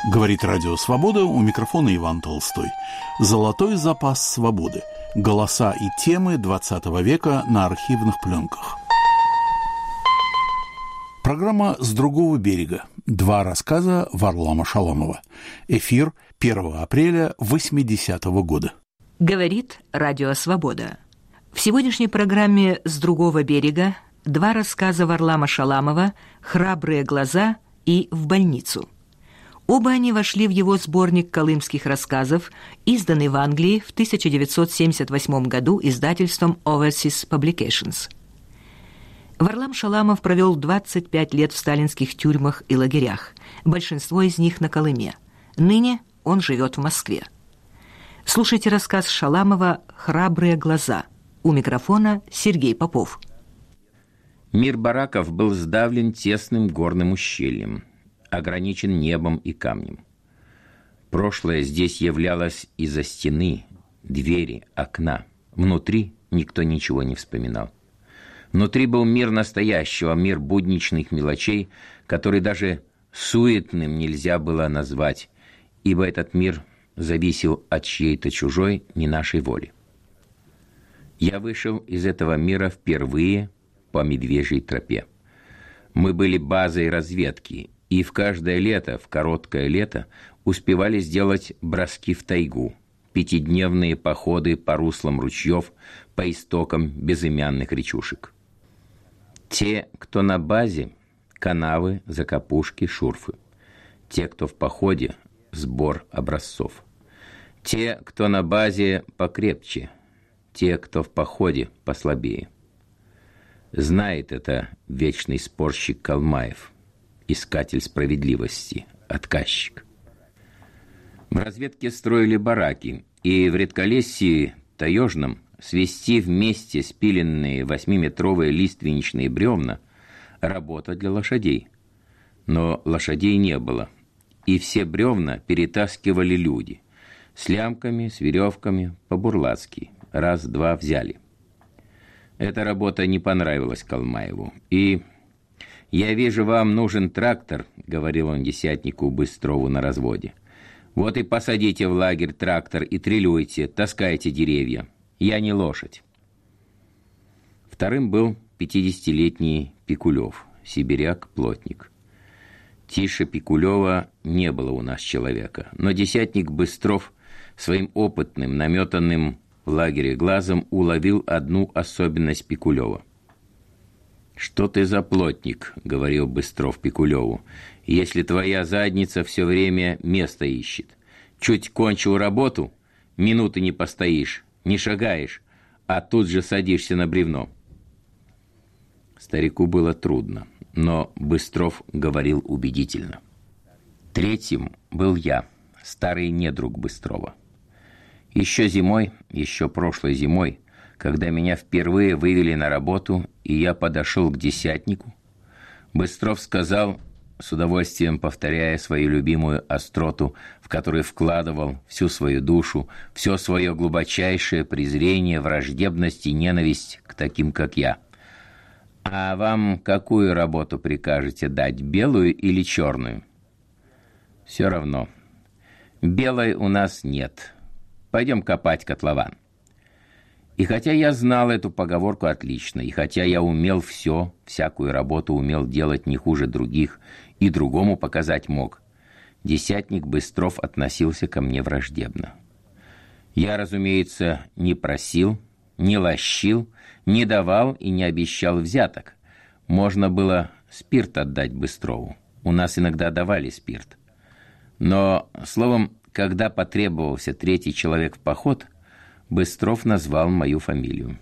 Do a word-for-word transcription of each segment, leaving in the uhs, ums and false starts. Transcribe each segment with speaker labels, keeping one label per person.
Speaker 1: Говорит Радио Свобода, у микрофона Иван Толстой. Золотой запас свободы. Голоса и темы двадцатого века на архивных пленках. Программа «С другого берега». Два рассказа Варлама Шаламова. Эфир первого апреля восьмидесятого года.
Speaker 2: Говорит Радио Свобода. В сегодняшней программе «С другого берега» два рассказа Варлама Шаламова «Храбрые глаза» и «В больницу». Оба они вошли в его сборник колымских рассказов, изданный в Англии в тысяча девятьсот семьдесят восьмом году издательством Overseas Publications. Варлам Шаламов провел двадцать пять лет в сталинских тюрьмах и лагерях, большинство из них на Колыме. Ныне он живет в Москве. Слушайте рассказ Шаламова «Храбрые глаза». У микрофона Сергей Попов.
Speaker 3: Мир бараков был сдавлен тесным горным ущельем, ограничен небом и камнем. Прошлое здесь являлось из-за стены, двери, окна. Внутри никто ничего не вспоминал. Внутри был мир настоящего, мир будничных мелочей, который даже суетным нельзя было назвать, ибо этот мир зависел от чьей-то чужой, не нашей воли. Я вышел из этого мира впервые по Медвежьей тропе. Мы были базой разведки, и в каждое лето, в короткое лето, успевали сделать броски в тайгу, пятидневные походы по руслам ручьев, по истокам безымянных речушек. Те, кто на базе, канавы, закопушки, шурфы. Те, кто в походе, сбор образцов. Те, кто на базе, покрепче. Те, кто в походе, послабее. Знает это вечный спорщик Калмаев, искатель справедливости, отказчик. В разведке строили бараки, и в редколесье таежном свести вместе спиленные восьмиметровые лиственничные бревна – работа для лошадей. Но лошадей не было, и все бревна перетаскивали люди. С лямками, с веревками, по-бурлацки. Раз-два взяли. Эта работа не понравилась Калмаеву, и... «Я вижу, вам нужен трактор», — говорил он десятнику Быстрову на разводе. «Вот и посадите в лагерь трактор и трелюйте, таскайте деревья. Я не лошадь». Вторым был пятидесятилетний Пикулев, сибиряк-плотник. Тише Пикулева не было у нас человека, но десятник Быстров своим опытным, наметанным в лагере глазом уловил одну особенность Пикулева. «Что ты за плотник?» — говорил Быстров Пикулеву. «Если твоя задница все время место ищет. Чуть кончил работу, минуты не постоишь, не шагаешь, а тут же садишься на бревно». Старику было трудно, но Быстров говорил убедительно. Третьим был я, старый недруг Быстрова. Еще зимой, еще прошлой зимой, когда меня впервые вывели на работу, и я подошел к десятнику, Быстров сказал, с удовольствием повторяя свою любимую остроту, в которую вкладывал всю свою душу, все свое глубочайшее презрение, враждебность и ненависть к таким, как я: «А вам какую работу прикажете дать, белую или черную?» «Все равно. Белой у нас нет. Пойдем копать котлован». И хотя я знал эту поговорку отлично, и хотя я умел все, всякую работу умел делать не хуже других, и другому показать мог, десятник Быстров относился ко мне враждебно. Я, разумеется, не просил, не лощил, не давал и не обещал взяток. Можно было спирт отдать Быстрову. У нас иногда давали спирт. Но, словом, когда потребовался третий человек в поход, Быстров назвал мою фамилию.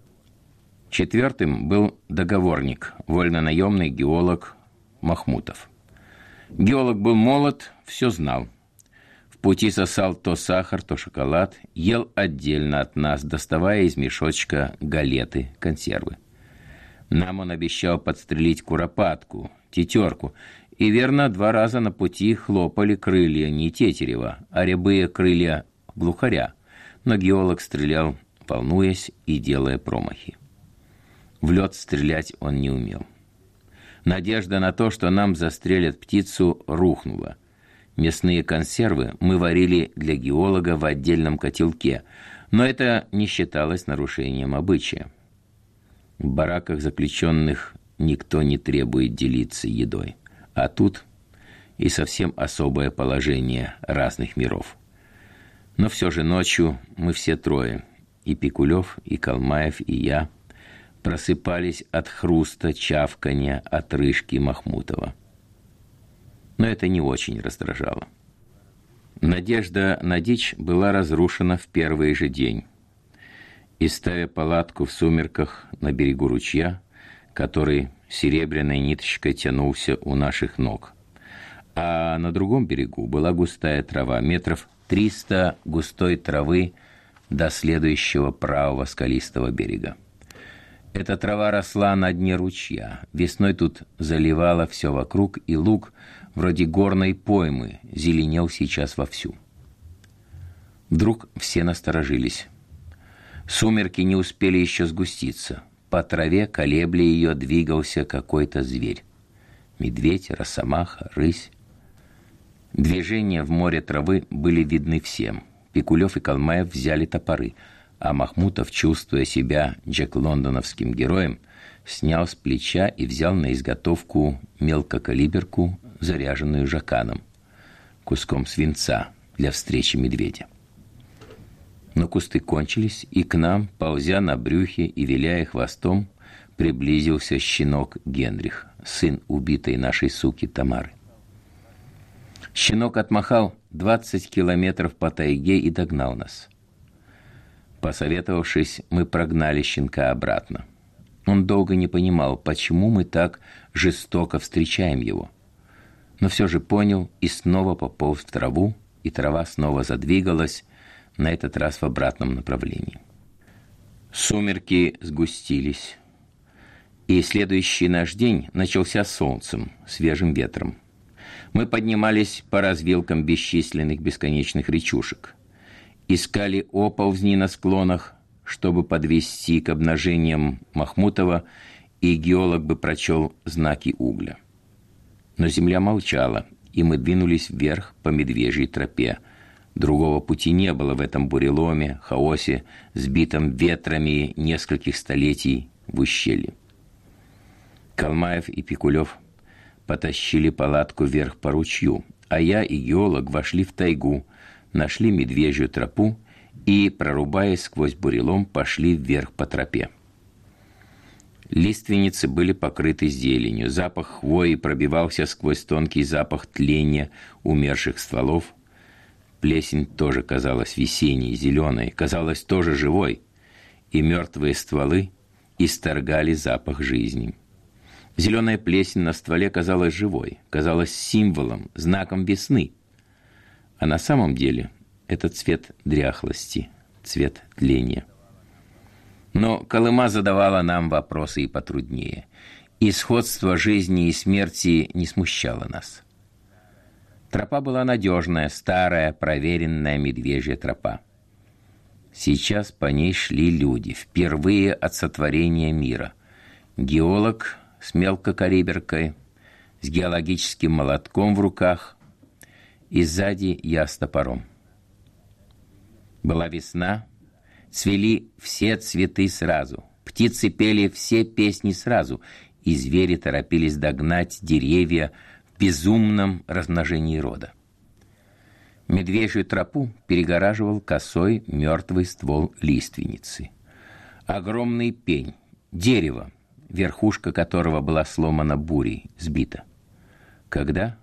Speaker 3: Четвертым был договорник, вольнонаемный геолог Махмутов. Геолог был молод, все знал. В пути сосал то сахар, то шоколад, ел отдельно от нас, доставая из мешочка галеты, консервы. Нам он обещал подстрелить куропатку, тетерку, и верно, два раза на пути хлопали крылья не тетерева, а рябые крылья глухаря. Но геолог стрелял, волнуясь и делая промахи. В лед стрелять он не умел. Надежда на то, что нам застрелят птицу, рухнула. Мясные консервы мы варили для геолога в отдельном котелке, но это не считалось нарушением обычая. В бараках заключенных никто не требует делиться едой, а тут и совсем особое положение разных миров. Но все же ночью мы все трое, и Пикулев, и Калмаев, и я, просыпались от хруста, чавканья, отрыжки Махмутова. Но это не очень раздражало. Надежда на дичь была разрушена в первый же день. И ставя палатку в сумерках на берегу ручья, который серебряной ниточкой тянулся у наших ног, а на другом берегу была густая трава, метров триста густой травы до следующего правого скалистого берега. Эта трава росла на дне ручья. Весной тут заливала все вокруг, и луг, вроде горной поймы, зеленел сейчас вовсю. Вдруг все насторожились. Сумерки не успели еще сгуститься. По траве, колебля ее, двигался какой-то зверь. Медведь, росомаха, рысь. Движения в море травы были видны всем. Пикулев и Калмаев взяли топоры, а Махмутов, чувствуя себя джек-лондоновским героем, снял с плеча и взял на изготовку мелкокалиберку, заряженную жаканом, куском свинца для встречи медведя. Но кусты кончились, и к нам, ползя на брюхе и виляя хвостом, приблизился щенок Генрих, сын убитой нашей суки Тамары. Щенок отмахал двадцать километров по тайге и догнал нас. Посоветовавшись, мы прогнали щенка обратно. Он долго не понимал, почему мы так жестоко встречаем его. Но все же понял и снова пополз в траву, и трава снова задвигалась, на этот раз в обратном направлении. Сумерки сгустились, и следующий наш день начался солнцем, свежим ветром. Мы поднимались по развилкам бесчисленных бесконечных речушек, искали оползни на склонах, чтобы подвести к обнажениям Махмутова, и геолог бы прочел знаки угля. Но земля молчала, и мы двинулись вверх по медвежьей тропе. Другого пути не было в этом буреломе, хаосе, сбитом ветрами нескольких столетий в ущелье. Калмаев и Пикулев потащили палатку вверх по ручью, а я и геолог вошли в тайгу, нашли медвежью тропу и, прорубаясь сквозь бурелом, пошли вверх по тропе. Лиственницы были покрыты зеленью, запах хвои пробивался сквозь тонкий запах тления умерших стволов. Плесень тоже казалась весенней, зеленой, казалась тоже живой, и мертвые стволы исторгали запах жизни. Зеленая плесень на стволе казалась живой, казалась символом, знаком весны. А на самом деле это цвет дряхлости, цвет тления. Но Колыма задавала нам вопросы и потруднее, и сходство жизни и смерти не смущало нас. Тропа была надежная, старая, проверенная медвежья тропа. Сейчас по ней шли люди, впервые от сотворения мира. Геолог с мелкокалиберкой, с геологическим молотком в руках, и сзади я с топором. Была весна, цвели все цветы сразу, птицы пели все песни сразу, и звери торопились догнать деревья в безумном размножении рода. Медвежью тропу перегораживал косой мертвый ствол лиственницы. Огромный пень, дерево, верхушка которого была сломана бурей, сбита. Когда?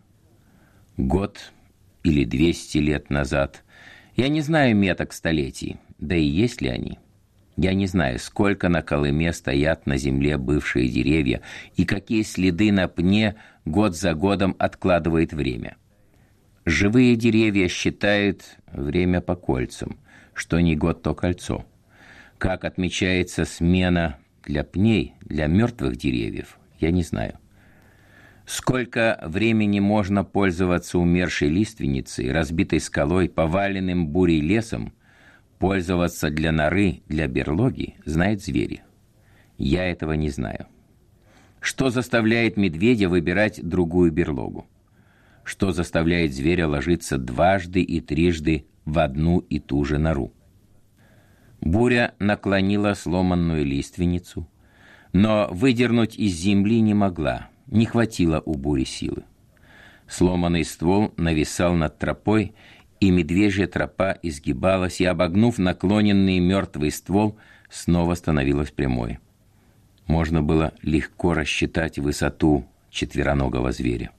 Speaker 3: Год или двести лет назад. Я не знаю меток столетий, да и есть ли они. Я не знаю, сколько на Колыме стоят на земле бывшие деревья и какие следы на пне год за годом откладывает время. Живые деревья считают время по кольцам, что не год, то кольцо. Как отмечается смена для пней, для мертвых деревьев, я не знаю. Сколько времени можно пользоваться умершей лиственницей, разбитой скалой, поваленным бурей лесом, пользоваться для норы, для берлоги, знают звери. Я этого не знаю. Что заставляет медведя выбирать другую берлогу? что заставляет зверя ложиться дважды и трижды в одну и ту же нору. Буря наклонила сломанную лиственницу, но выдернуть из земли не могла, не хватило у бури силы. Сломанный ствол нависал над тропой, и медвежья тропа изгибалась и, обогнув наклоненный мертвый ствол, снова становилась прямой. Можно было легко рассчитать высоту четвероногого зверя.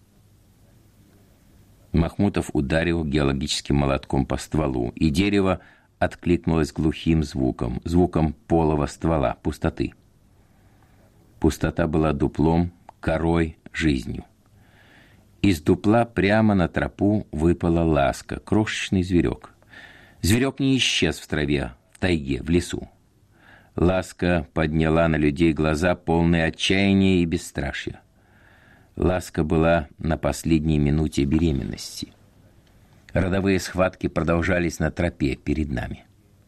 Speaker 3: Махмутов ударил геологическим молотком по стволу, и дерево откликнулось глухим звуком, звуком полого ствола, пустоты. Пустота была дуплом, корой, жизнью. Из дупла прямо на тропу выпала ласка, крошечный зверек. Зверек не исчез в траве, в тайге, в лесу. Ласка подняла на людей глаза, полные отчаяния и бесстрашия. Ласка была на последней минуте беременности. Родовые схватки продолжались на тропе перед нами.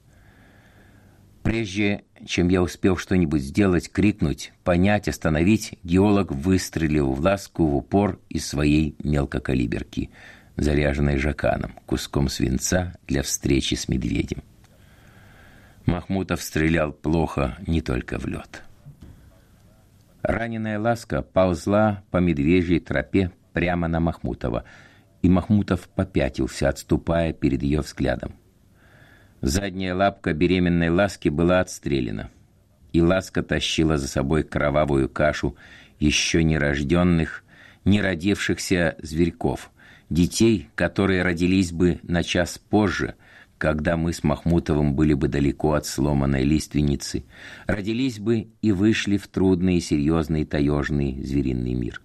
Speaker 3: Прежде чем я успел что-нибудь сделать, крикнуть, понять, остановить, геолог выстрелил в ласку в упор из своей мелкокалиберки, заряженной жаканом, куском свинца для встречи с медведем. Махмутов стрелял плохо не только в лед. Раненая ласка ползла по медвежьей тропе прямо на Махмутова, и Махмутов попятился, отступая перед ее взглядом. Задняя лапка беременной ласки была отстрелена, и ласка тащила за собой кровавую кашу еще нерожденных, неродившихся зверьков, детей, которые родились бы на час позже, когда мы с Махмутовым были бы далеко от сломанной лиственницы, родились бы и вышли в трудный, серьезный, таежный звериный мир.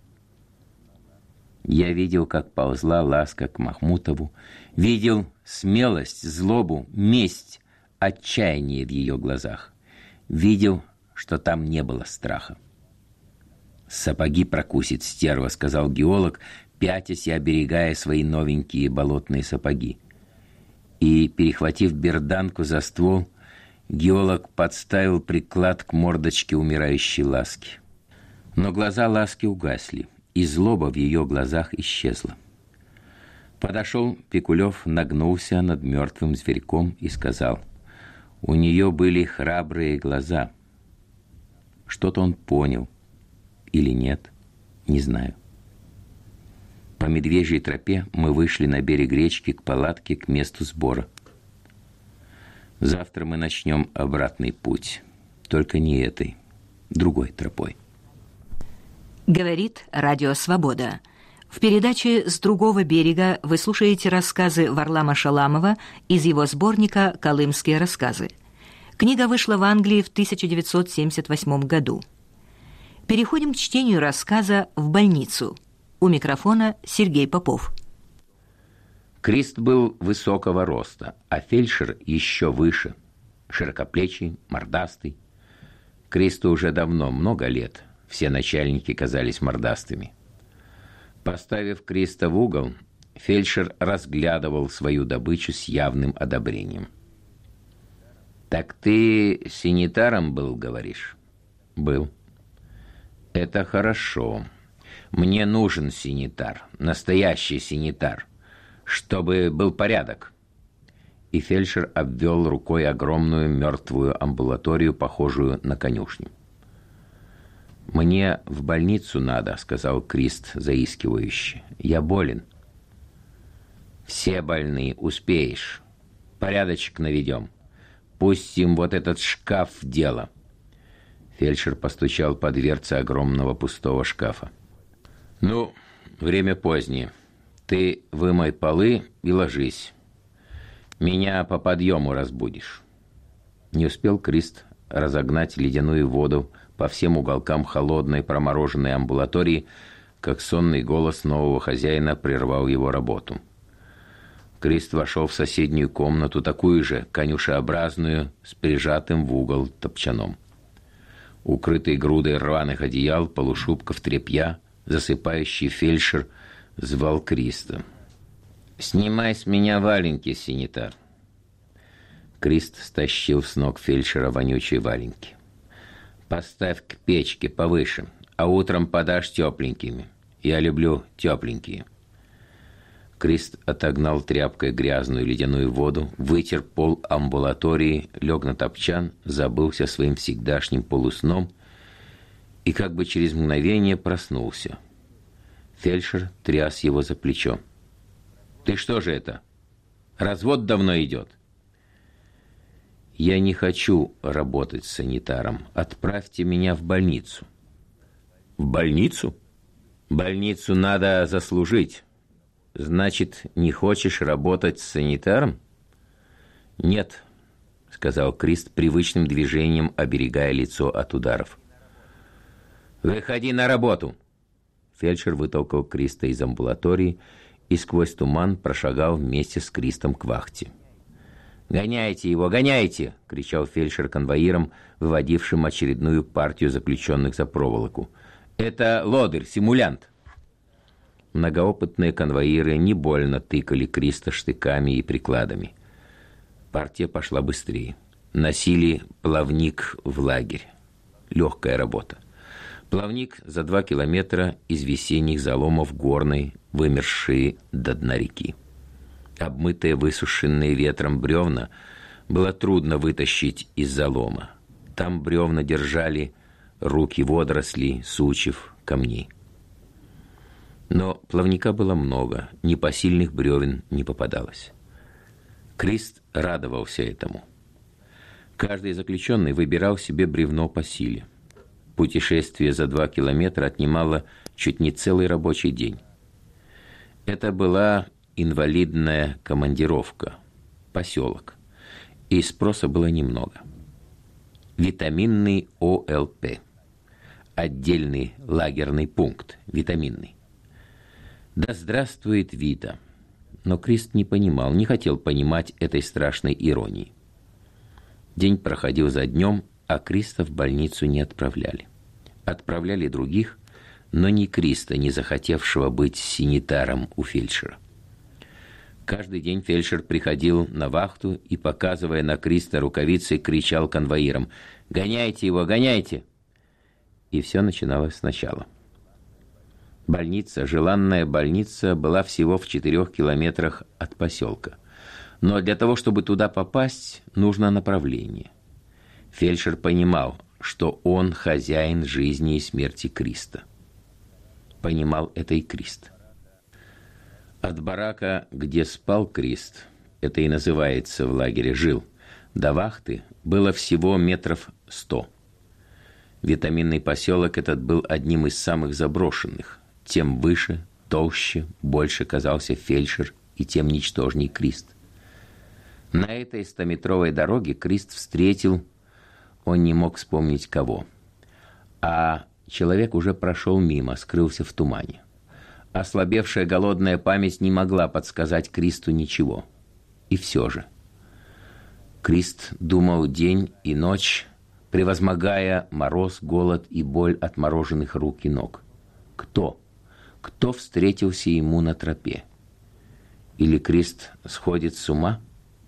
Speaker 3: Я видел, как ползла ласка к Махмутову, видел смелость, злобу, месть, отчаяние в ее глазах. Видел, что там не было страха. «Сапоги прокусит стерва», — сказал геолог, пятясь и оберегая свои новенькие болотные сапоги. И, перехватив берданку за ствол, геолог подставил приклад к мордочке умирающей ласки. Но глаза ласки угасли, и злоба в ее глазах исчезла. Подошел Пикулев, нагнулся над мертвым зверьком и сказал: «У нее были храбрые глаза». Что-то он понял или нет, не знаю. По медвежьей тропе мы вышли на берег речки к палатке, к месту сбора. Завтра мы начнем обратный путь, только не этой, другой тропой.
Speaker 2: Говорит Радио Свобода. В передаче «С другого берега» вы слушаете рассказы Варлама Шаламова из его сборника «Колымские рассказы». Книга вышла в Англии в тысяча девятьсот семьдесят восьмом году. Переходим к чтению рассказа «В больницу». У микрофона Сергей Попов.
Speaker 3: Крист был высокого роста, а фельдшер еще выше, широкоплечий, мордастый. Кристу уже давно, много лет, все начальники казались мордастыми. Поставив Криста в угол, фельдшер разглядывал свою добычу с явным одобрением. «Так ты санитаром был, говоришь?» «Был». «Это хорошо. Мне нужен санитар, настоящий санитар, чтобы был порядок». И фельдшер обвел рукой огромную мертвую амбулаторию, похожую на конюшню. «Мне в больницу надо», — сказал Крист заискивающе. «Я болен». «Все больны, успеешь. Порядочек наведем. Пустим вот этот шкаф в дело». Фельдшер постучал по дверце огромного пустого шкафа. «Ну, время позднее. Ты вымой полы и ложись. Меня по подъему разбудишь». Не успел Крист разогнать ледяную воду по всем уголкам холодной промороженной амбулатории, как сонный голос нового хозяина прервал его работу. Крист вошел в соседнюю комнату, такую же, конюшеобразную, с прижатым в угол топчаном. Укрытый грудой рваных одеял, полушубков, тряпья, засыпающий фельдшер звал Криста. «Снимай с меня валенки, санитар». Крист стащил с ног фельдшера вонючие валенки. «Поставь к печке повыше, а утром подашь тепленькими. Я люблю тепленькие». Крист отогнал тряпкой грязную ледяную воду, вытер пол амбулатории, лег на топчан, забылся своим всегдашним полусном и как бы через мгновение проснулся. Фельдшер тряс его за плечо. «Ты что же это? Развод давно идет». «Я не хочу работать санитаром. Отправьте меня в больницу». «В больницу? Больницу надо заслужить. Значит, не хочешь работать санитаром?» «Нет», — сказал Крист привычным движением, оберегая лицо от ударов. «Выходи на работу!» Фельдшер вытолкал Криста из амбулатории и сквозь туман прошагал вместе с Кристом к вахте. «Гоняйте его, гоняйте!» — кричал фельдшер конвоирам, выводившим очередную партию заключенных за проволоку. «Это лодырь, симулянт!» Многоопытные конвоиры не больно тыкали Криста штыками и прикладами. Партия пошла быстрее. Носили плавник в лагерь. Легкая работа. Плавник за два километра из весенних заломов горной, вымерзшие до дна реки. Обмытые, высушенные ветром бревна было трудно вытащить из залома. Там бревна держали руки водорослей, сучьев, камней. Но плавника было много, непосильных бревен не попадалось. Крист радовался этому. Каждый заключенный выбирал себе бревно по силе. Путешествие за два километра отнимало чуть не целый рабочий день. Это была инвалидная командировка, поселок, и спроса было немного. Витаминный О Л П, отдельный лагерный пункт, витаминный. Да здравствует Вита! Но Крист не понимал, не хотел понимать этой страшной иронии. День проходил за днем, а Криста в больницу не отправляли. Отправляли других, но не Криста, не захотевшего быть санитаром у фельдшера. Каждый день фельдшер приходил на вахту и, показывая на Криста рукавицы, кричал конвоирам: «Гоняйте его, гоняйте!» И все начиналось сначала. Больница, желанная больница, была всего в четырех километрах от поселка. Но для того, чтобы туда попасть, нужно направление. Фельдшер понимал, что он хозяин жизни и смерти Криста. Понимал это и Крист. От барака, где спал Крист, это и называется в лагере жил, до вахты было всего метров сто. Витаминный поселок этот был одним из самых заброшенных. Тем выше, толще, больше казался фельдшер, и тем ничтожней Крист. На этой стометровой дороге Крист встретил, он не мог вспомнить кого. А человек уже прошел мимо, скрылся в тумане. Ослабевшая голодная память не могла подсказать Кристу ничего. И все же. Крист думал день и ночь, превозмогая мороз, голод и боль отмороженных рук и ног. Кто? Кто встретился ему на тропе? Или Крист сходит с ума?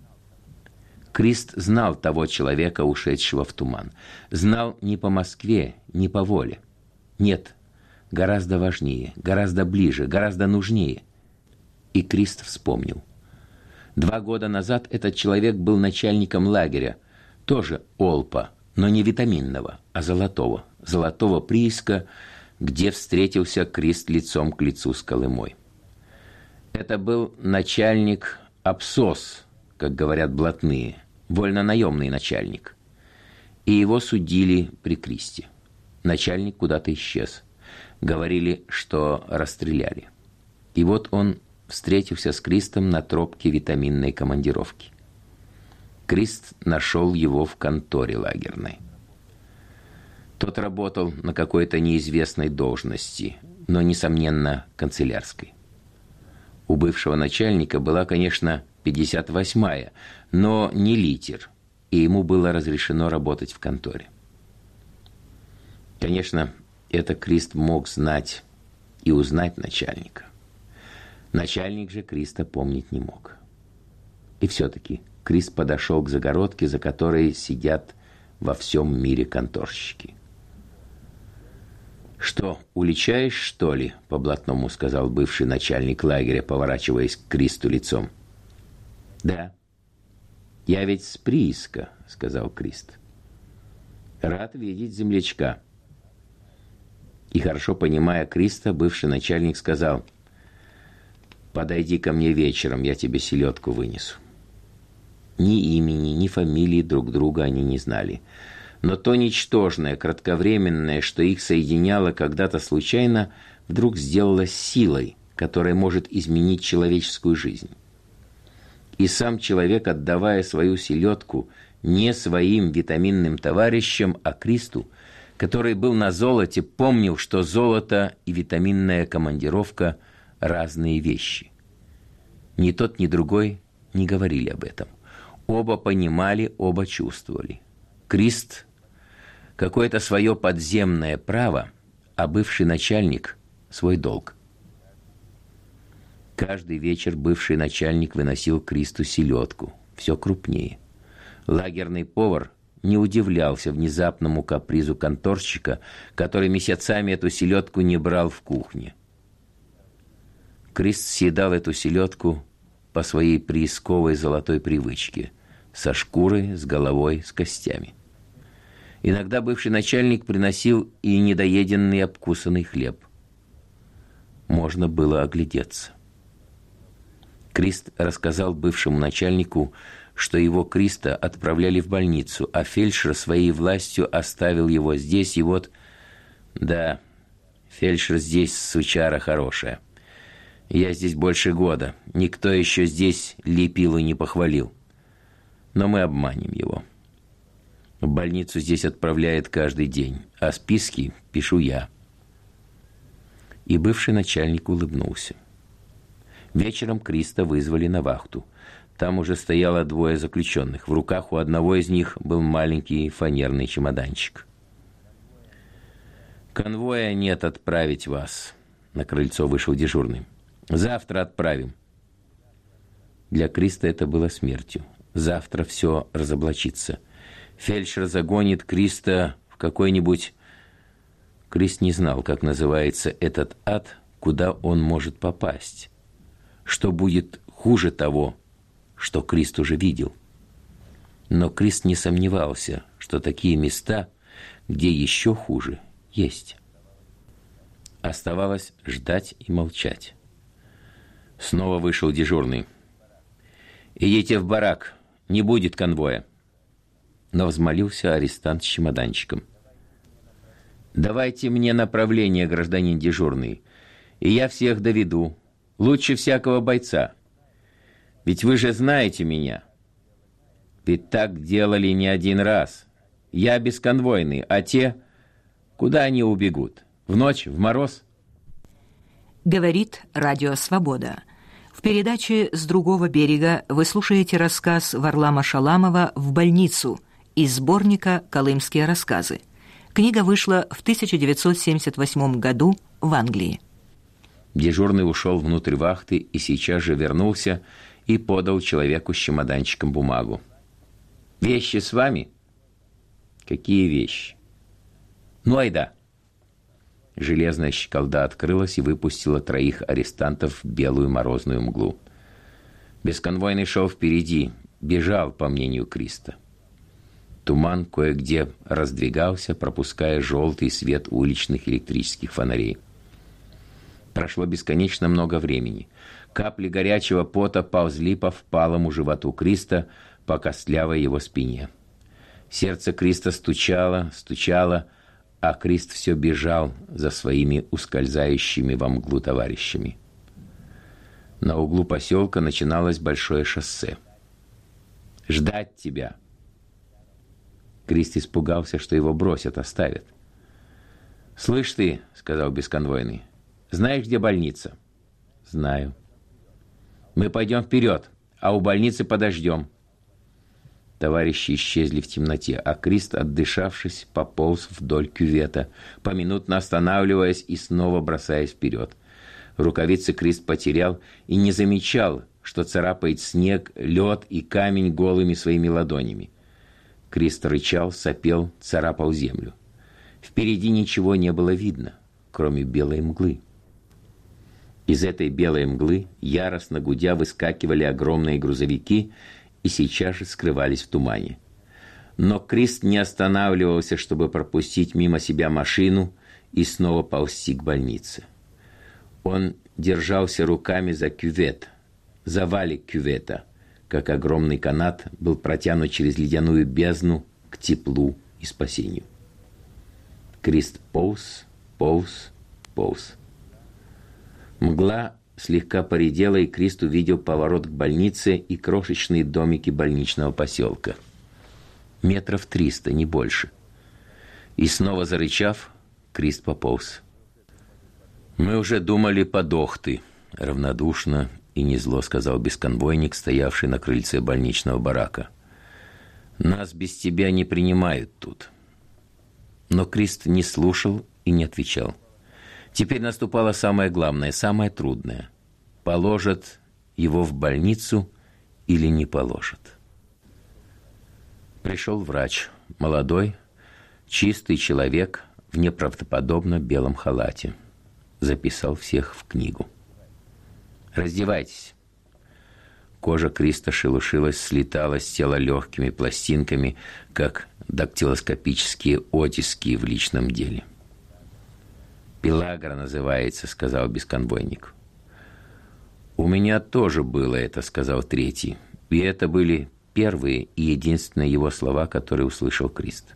Speaker 3: Крист знал того человека, ушедшего в туман. Знал не по Москве, не по воле. Нет, гораздо важнее, гораздо ближе, гораздо нужнее. И Крист вспомнил. Два года назад этот человек был начальником лагеря, тоже Олпа, но не витаминного, а золотого, золотого прииска, где встретился Крист лицом к лицу с Колымой. Это был начальник Абсос, как говорят блатные, вольнонаемный начальник. И его судили при Кристе. Начальник куда-то исчез. Говорили, что расстреляли. И вот он встретился с Кристом на тропке витаминной командировки. Крист нашел его в конторе лагерной. Тот работал на какой-то неизвестной должности, но, несомненно, канцелярской. У бывшего начальника была, конечно, пятьдесят восьмая, но не литер, и ему было разрешено работать в конторе. Конечно, это Крист мог знать и узнать начальника. Начальник же Криста помнить не мог. И все-таки Крист подошел к загородке, за которой сидят во всем мире конторщики. «Что, уличаешь, что ли?» — по-блатному сказал бывший начальник лагеря, поворачиваясь к Кристу лицом. «Да. Я ведь с прииска», — сказал Крист. «Рад видеть землячка». И, хорошо понимая Криста, бывший начальник сказал: «Подойди ко мне вечером, я тебе селедку вынесу». Ни имени, ни фамилии друг друга они не знали. Но то ничтожное, кратковременное, что их соединяло когда-то случайно, вдруг сделалось силой, которая может изменить человеческую жизнь. И сам человек, отдавая свою селедку не своим витаминным товарищам, а Кристу, который был на золоте, помнил, что золото и витаминная командировка – разные вещи. Ни тот, ни другой не говорили об этом. Оба понимали, оба чувствовали. Крист – какое-то свое подземное право, а бывший начальник – свой долг. Каждый вечер бывший начальник выносил Кристу селедку, все крупнее. Лагерный повар не удивлялся внезапному капризу конторщика, который месяцами эту селедку не брал в кухне. Крист съедал эту селедку по своей приисковой золотой привычке, со шкурой, с головой, с костями. Иногда бывший начальник приносил и недоеденный обкусанный хлеб. Можно было оглядеться. Крист рассказал бывшему начальнику, что его Криста отправляли в больницу, а фельдшер своей властью оставил его здесь, и вот... Да, фельдшер здесь сучара хорошая. Я здесь больше года, никто еще здесь Липилу не похвалил. Но мы обманем его. В больницу здесь отправляет каждый день, а списки пишу я. И бывший начальник улыбнулся. Вечером Криста вызвали на вахту. Там уже стояло двое заключенных. В руках у одного из них был маленький фанерный чемоданчик. «Конвоя нет отправить вас», — на крыльцо вышел дежурный. «Завтра отправим». Для Криста это было смертью. Завтра все разоблачится. Фельдшер загонит Криста в какой-нибудь... Крист не знал, как называется этот ад, куда он может попасть. Что будет хуже того, что Крист уже видел. Но Крист не сомневался, что такие места, где еще хуже, есть. Оставалось ждать и молчать. Снова вышел дежурный. «Идите в барак, не будет конвоя». Но взмолился арестант с чемоданчиком. «Давайте мне направление, гражданин дежурный, и я всех доведу, лучше всякого бойца. Ведь вы же знаете меня. Ведь так делали не один раз. Я бесконвойный, а те, куда они убегут? В ночь, в мороз?»
Speaker 2: Говорит Радио Свобода. В передаче «С другого берега» вы слушаете рассказ Варлама Шаламова «В больницу» из сборника «Колымские рассказы». Книга вышла в тысяча девятьсот семьдесят восьмом году в Англии.
Speaker 3: Дежурный ушел внутрь вахты и сейчас же вернулся и подал человеку с чемоданчиком бумагу. «Вещи с вами?» «Какие вещи?» «Ну, айда». Железная щеколда открылась и выпустила троих арестантов в белую морозную мглу. Бесконвойный шел впереди, бежал, по мнению Криста. Туман кое-где раздвигался, пропуская желтый свет уличных электрических фонарей. Прошло бесконечно много времени. Капли горячего пота ползли по впалому животу Криста, по костлявой его спине. Сердце Криста стучало, стучало, а Крист все бежал за своими ускользающими во мглу товарищами. На углу поселка начиналось большое шоссе. «Ждать тебя!» Крист испугался, что его бросят, оставят. «Слышь ты», — сказал бесконвойный, — «знаешь, где больница?» «Знаю». «Мы пойдем вперед, а у больницы подождем». Товарищи исчезли в темноте, а Крист, отдышавшись, пополз вдоль кювета, поминутно останавливаясь и снова бросаясь вперед. Рукавицы Крист потерял и не замечал, что царапает снег, лед и камень голыми своими ладонями. Крист рычал, сопел, царапал землю. Впереди ничего не было видно. кроме белой мглы. Из этой белой мглы, яростно гудя, выскакивали огромные грузовики и сейчас же скрывались в тумане. Но Крист не останавливался, чтобы пропустить мимо себя машину и снова ползти к больнице. Он держался руками за кювет, за валик кювета, как огромный канат был протянут через ледяную бездну к теплу и спасению. Крист полз, полз, полз. Мгла слегка поредела, и Крист увидел поворот к больнице и крошечные домики больничного поселка. Метров триста, не больше. И снова зарычав, Крист пополз. «Мы уже думали, подох ты», — равнодушно и незло сказал бесконвойник, стоявший на крыльце больничного барака. «Нас без тебя не принимают тут». Но Крист не слушал и не отвечал. Теперь наступало самое главное, самое трудное. Положат его в больницу или не положат? Пришел врач, молодой, чистый человек в неправдоподобно белом халате. Записал всех в книгу. «Раздевайтесь». Кожа Криста шелушилась, слетала с тела легкими пластинками, как дактилоскопические оттиски в личном деле. «Пелагра называется», — сказал бесконвойник. «У меня тоже было это», — сказал третий. И это были первые и единственные его слова, которые услышал Крист.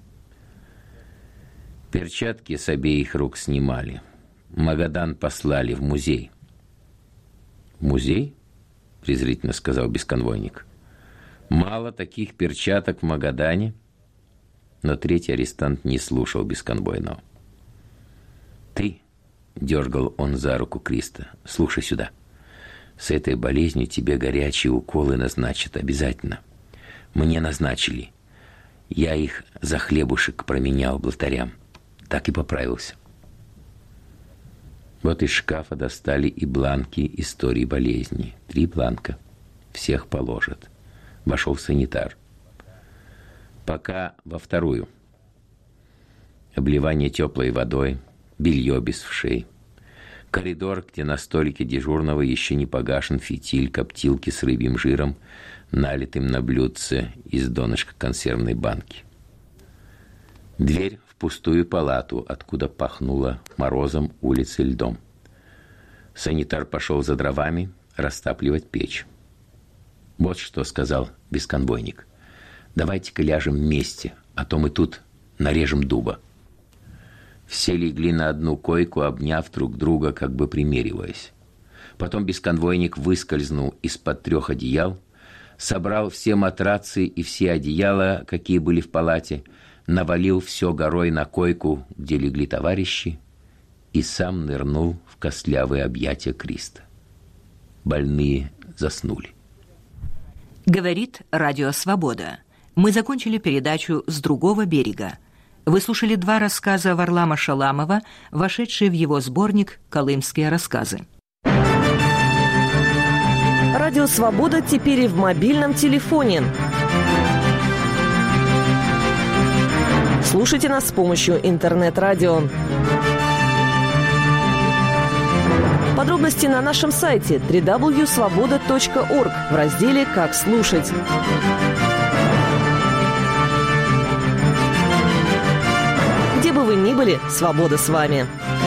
Speaker 3: Перчатки с обеих рук снимали. Магадан послали в музей. «Музей?» — презрительно сказал бесконвойник. «Мало таких перчаток в Магадане». Но третий арестант не слушал бесконвойного. «Ты», — дергал он за руку Криста, — «слушай сюда. С этой болезнью тебе горячие уколы назначат обязательно. Мне назначили. Я их за хлебушек променял блатарям. Так и поправился». Вот из шкафа достали и бланки истории болезни. Три бланка. Всех положат. Вошел санитар. Пока во вторую. Обливание теплой водой, белье без вшей. Коридор, где на столике дежурного еще не погашен фитиль коптилки с рыбьим жиром, налитым на блюдце из донышка консервной банки. Дверь в пустую палату, откуда пахнуло морозом, улицей, льдом. Санитар пошел за дровами растапливать печь. «Вот что», — сказал бесконвойник. «Давайте-ка ляжем вместе, а то мы тут нарежем дуба». Все легли на одну койку, обняв друг друга, как бы примериваясь. Потом бесконвойник выскользнул из-под трех одеял, собрал все матрацы и все одеяла, какие были в палате, навалил все горой на койку, где легли товарищи, и сам нырнул в костлявые объятия Криста. Больные заснули.
Speaker 2: Говорит Радио Свобода. Мы закончили передачу «С другого берега». Вы слушали два рассказа Варлама Шаламова, вошедшие в его сборник «Колымские рассказы».
Speaker 4: Радио «Свобода» теперь и в мобильном телефоне. Слушайте нас с помощью интернет-радио. Подробности на нашем сайте дабл ю дабл ю дабл ю точка свобода точка орг в разделе «Как слушать». Где бы вы ни были, свобода с вами.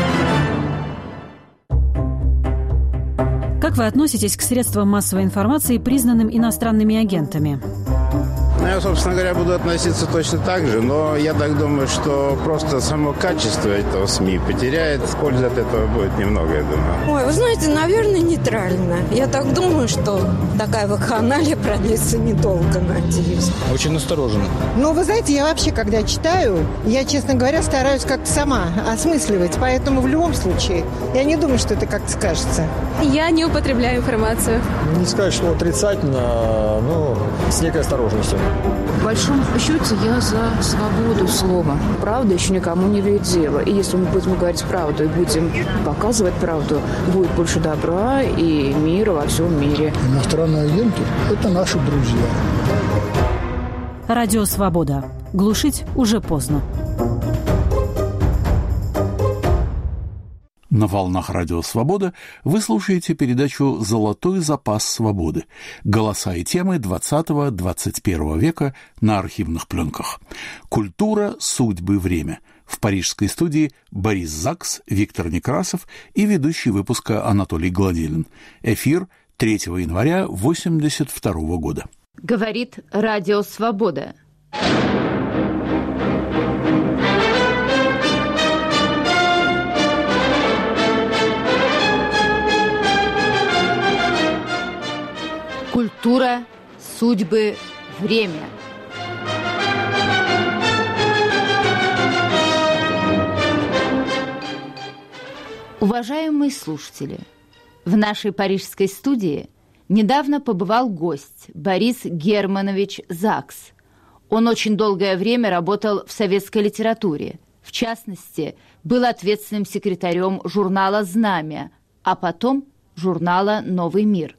Speaker 5: Как вы относитесь к средствам массовой информации, признанным иностранными агентами?
Speaker 6: Я, собственно говоря, буду относиться точно так же, но я так думаю, что просто само качество этого СМИ потеряет. Пользы от этого будет немного, я думаю.
Speaker 7: Ой, вы знаете, наверное, нейтрально. Я так думаю, что такая вакханалия продлится недолго, надеюсь.
Speaker 8: Очень настороженно.
Speaker 9: Ну, вы знаете, я вообще, когда читаю, я, честно говоря, стараюсь как-то сама осмысливать. Поэтому в любом случае, я не думаю, что это как-то скажется.
Speaker 10: Я не употребляю информацию.
Speaker 8: Не сказать, что отрицательно, но с некой осторожностью.
Speaker 11: В большом счете я за свободу слова. Правда еще никому не вредила. И если мы будем говорить правду и будем показывать правду, будет больше добра и мира во всем мире.
Speaker 12: Иностранные агенты – это наши друзья.
Speaker 5: Радио «Свобода». Глушить уже поздно.
Speaker 1: На волнах Радио Свобода вы слушаете передачу «Золотой запас свободы». Голоса и темы двадцатого-двадцать первого века на архивных пленках. Культура, судьбы, время. В парижской студии Борис Закс, Виктор Некрасов и ведущий выпуска Анатолий Гладилин. Эфир третьего января восемьдесят второго года.
Speaker 13: Говорит Радио Свобода. Культура, судьбы, время. Уважаемые слушатели, в нашей парижской студии недавно побывал гость Борис Германович Закс. Он очень долгое время работал в советской литературе. В частности, был ответственным секретарем журнала «Знамя», а потом журнала «Новый мир».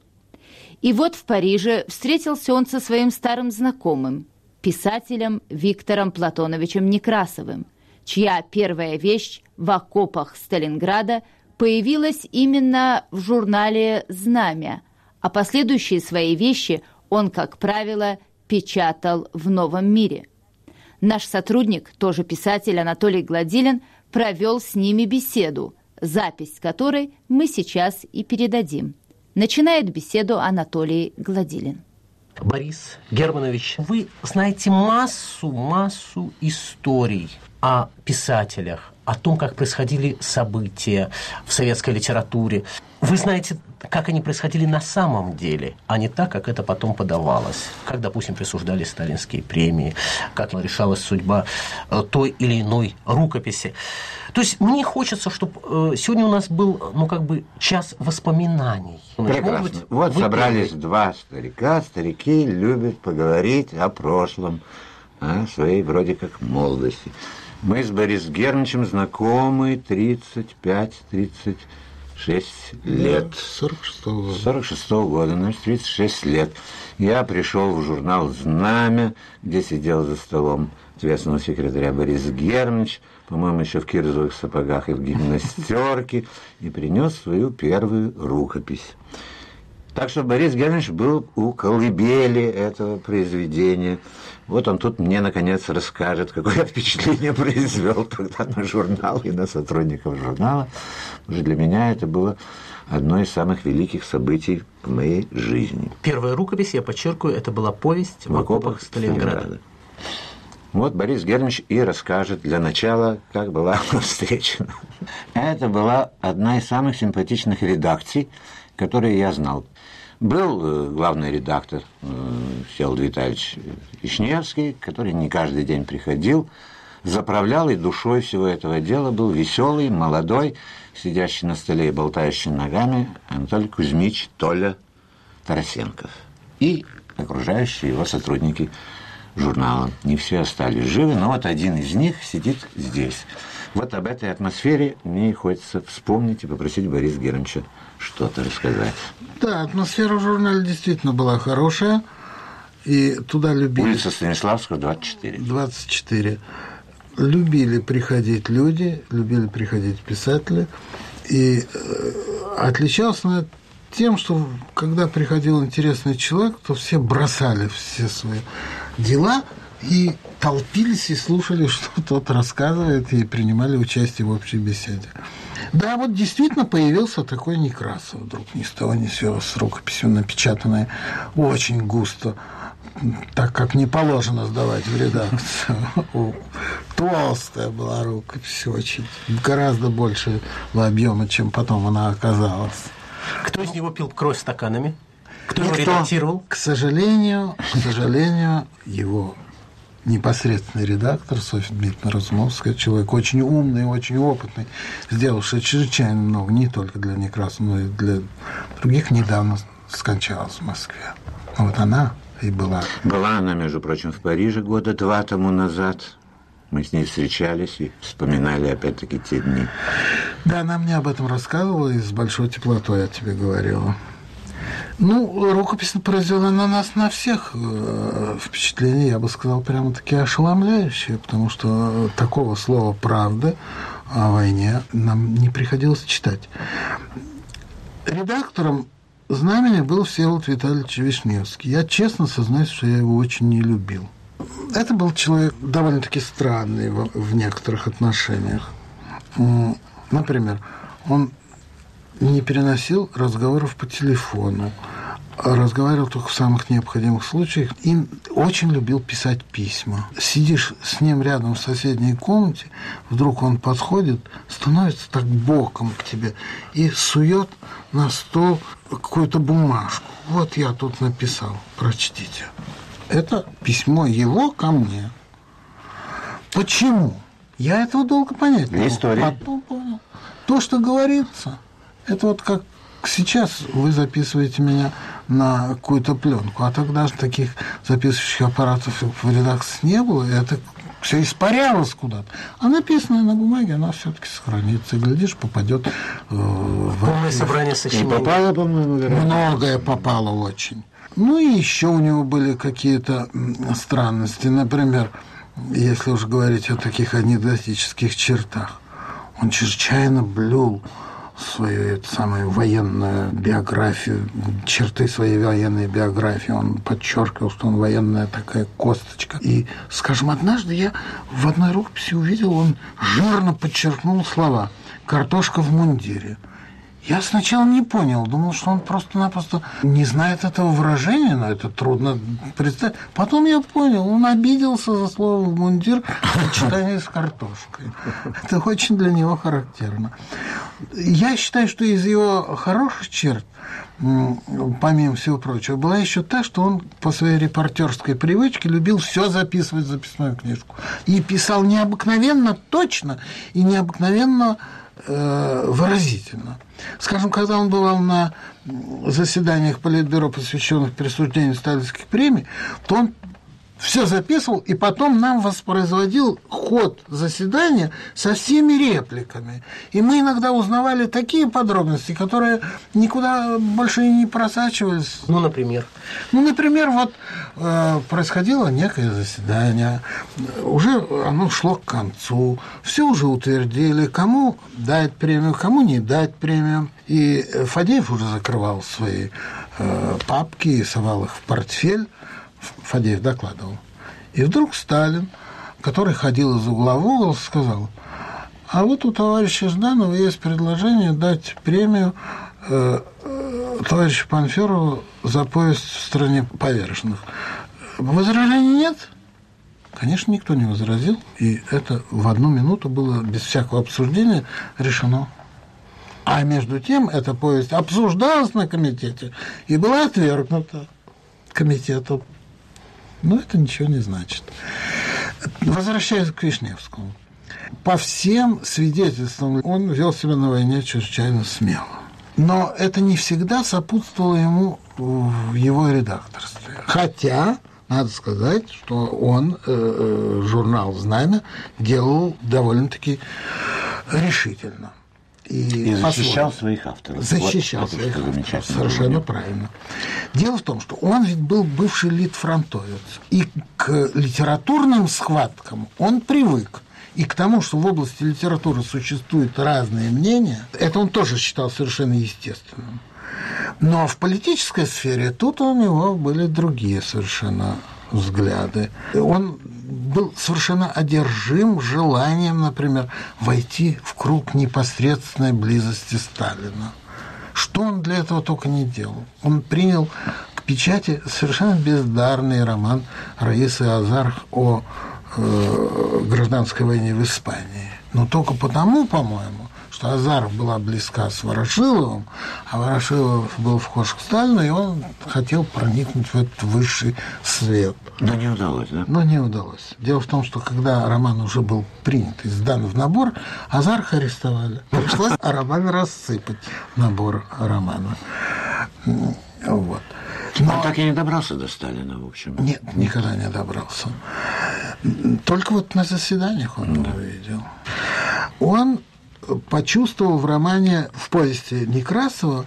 Speaker 13: И вот в Париже встретился он со своим старым знакомым, писателем Виктором Платоновичем Некрасовым, чья первая вещь «В окопах Сталинграда» появилась именно в журнале «Знамя», а последующие свои вещи он, как правило, печатал в «Новом мире». Наш сотрудник, тоже писатель Анатолий Гладилин, провел с ними беседу, запись которой мы сейчас и передадим. Начинает беседу Анатолий Гладилин.
Speaker 14: Борис Германович, вы знаете массу, массу историй о писателях, о том, как происходили события в советской литературе. Вы знаете, как они происходили на самом деле, а не так, как это потом подавалось. Как, допустим, присуждали сталинские премии, как решалась судьба той или иной рукописи. То есть мне хочется, чтобы сегодня у нас был, ну, как бы, час воспоминаний.
Speaker 15: Прекрасно. Быть, вот собрались первый. Два старика. Старики любят поговорить о прошлом, о своей вроде как молодости. Мы с Борисом Германовичем знакомы тридцать пять - тридцать шесть лет.
Speaker 12: сорок шестого года.
Speaker 15: сорок шестого года, значит, тридцать шесть лет. Я пришел в журнал «Знамя», где сидел за столом ответственного секретаря Борис Германович, по-моему, еще в кирзовых сапогах и в гимнастерке, и принес свою первую рукопись. Так что Борис Германович был у колыбели этого произведения. Вот он тут мне, наконец, расскажет, какое впечатление произвел тогда на журнал и на сотрудников журнала. Уже для меня это было одно из самых великих событий в моей жизни.
Speaker 14: Первая рукопись, я подчеркиваю, это была повесть «В, в окопах Сталинграда». Сталинграда.
Speaker 15: Вот Борис Германович и расскажет для начала, как была встреча. Это была одна из самых симпатичных редакций, которые я знал. Был главный редактор Всеволод Витальевич Вишневский, который не каждый день приходил, заправлял, и душой всего этого дела был веселый, молодой, сидящий на столе и болтающий ногами Анатолий Кузьмич Толя Тарасенков и окружающие его сотрудники журнала. Не все остались живы, но вот один из них сидит здесь. Вот об этой атмосфере мне хочется вспомнить и попросить Бориса Германовича что-то рассказать.
Speaker 12: Да, атмосфера в журнале действительно была хорошая, и туда любили...
Speaker 15: Улица Станиславского, двадцать четыре.
Speaker 12: двадцать четыре. Любили приходить люди, любили приходить писатели, и отличался на тем, что когда приходил интересный человек, то все бросали все свои дела и толпились и слушали, что тот рассказывает, и принимали участие в общей беседе. Да, вот действительно появился такой Некрасов вдруг, ни с того ни с сего, с рукописью напечатанной очень густо, так как не положено сдавать в редакцию. Толстая была рукопись, очень, гораздо большего объема, чем потом она оказалась.
Speaker 14: Кто из него пил кровь стаканами? Кто
Speaker 12: Никто,
Speaker 14: его редактировал?
Speaker 12: К сожалению, к сожалению, его непосредственный редактор Софья Дмитриевна Разумовская, человек очень умный, очень опытный, сделавший чрезвычайно много, не только для Некрасова, но и для других, недавно скончалась в Москве. Вот она и была.
Speaker 15: Была она, между прочим, в Париже года два тому назад. Мы с ней встречались и вспоминали опять-таки те дни.
Speaker 12: Да, она мне об этом рассказывала и с большой теплотой о тебе говорила. Ну, рукопись произвела на нас, на всех впечатление, я бы сказал, прямо-таки ошеломляющее, потому что такого слова «правды» о войне нам не приходилось читать. Редактором «Знамени» был Всеволод Витальевич Вишневский. Я честно сознаюсь, что я его очень не любил. Это был человек довольно-таки странный в, в некоторых отношениях. Например, он не переносил разговоров по телефону, разговаривал только в самых необходимых случаях и очень любил писать письма. Сидишь с ним рядом в соседней комнате, вдруг он подходит, становится так боком к тебе и сует на стол какую-то бумажку. Вот я тут написал, прочтите. Это письмо его ко мне. Почему? Я этого долго понять не мог. Потом понял. То, что говорится, это вот как сейчас вы записываете меня на какую-то пленку, а тогда же таких записывающих аппаратов в редакции не было, и это все испарялось куда-то. А написанное на бумаге, она все-таки сохранится. И, глядишь, попадет в...
Speaker 14: Полное собрание сочинений.
Speaker 12: Попало, многое попало очень. Ну, и еще у него были какие-то странности. Например, если уж говорить о таких анекдотических чертах, он чрезвычайно блюл свою эту самую военную биографию, черты своей военной биографии. Он подчеркивал, что он военная такая косточка. И, скажем, однажды я в одной рукописи увидел, он жирно подчеркнул слова «картошка в мундире». Я сначала не понял, думал, что он просто-напросто не знает этого выражения, но это трудно представить. Потом я понял, он обиделся за слово «мундир» в сочетании с картошкой. Это очень для него характерно. Я считаю, что из его хороших черт, помимо всего прочего, была еще та, что он по своей репортерской привычке любил все записывать в записную книжку. И писал необыкновенно точно и необыкновенно выразительно. Скажем, когда он бывал на заседаниях Политбюро, посвященных присуждению сталинских премий, то он все записывал и потом нам воспроизводил ход заседания со всеми репликами. И мы иногда узнавали такие подробности, которые никуда больше и не просачивались.
Speaker 14: Ну, например?
Speaker 12: Ну, например, вот э, происходило некое заседание, уже оно шло к концу, все уже утвердили, кому дать премию, кому не дать премию. И Фадеев уже закрывал свои э, папки и совал их в портфель. Фадеев докладывал. И вдруг Сталин, который ходил из угла в угол, сказал: а вот у товарища Жданова есть предложение дать премию э, э, товарищу Панферову за повесть «В стране поверженных». Возражений нет? Конечно, никто не возразил, и это в одну минуту было без всякого обсуждения решено. А между тем эта повесть обсуждалась на комитете и была отвергнута комитетом. Но это ничего не значит. Возвращаясь к Вишневскому. По всем свидетельствам он вел себя на войне чрезвычайно смело. Но это не всегда сопутствовало ему в его редакторстве. Хотя, надо сказать, что он э, журнал «Знамя» делал довольно-таки решительно. И,
Speaker 15: и защищал своих авторов.
Speaker 12: Защищал вот, своих авторов. Совершенно правильно. Дело в том, что он ведь был бывший литфронтовец. И к литературным схваткам он привык. И к тому, что в области литературы существуют разные мнения, это он тоже считал совершенно естественным. Но в политической сфере тут у него были другие совершенно взгляды. Он был совершенно одержим желанием, например, войти в круг непосредственной близости Сталина. Что он для этого только не делал. Он принял к печати совершенно бездарный роман Раисы Азарх о э, гражданской войне в Испании. Но только потому, по-моему, что Азаров была близка с Ворошиловым, а Ворошилов был вхож к Сталину, и он хотел проникнуть в этот высший свет.
Speaker 15: Но не удалось, да?
Speaker 12: Но не удалось. Дело в том, что когда роман уже был принят и сдан в набор, Азарха арестовали. Пришлось роман рассыпать, набор романа. Вот.
Speaker 15: Но... Он так и не добрался до Сталина, в общем.
Speaker 12: Нет, никогда не добрался. Только вот на заседаниях он его видел. Он почувствовал в романе, в повести Некрасова,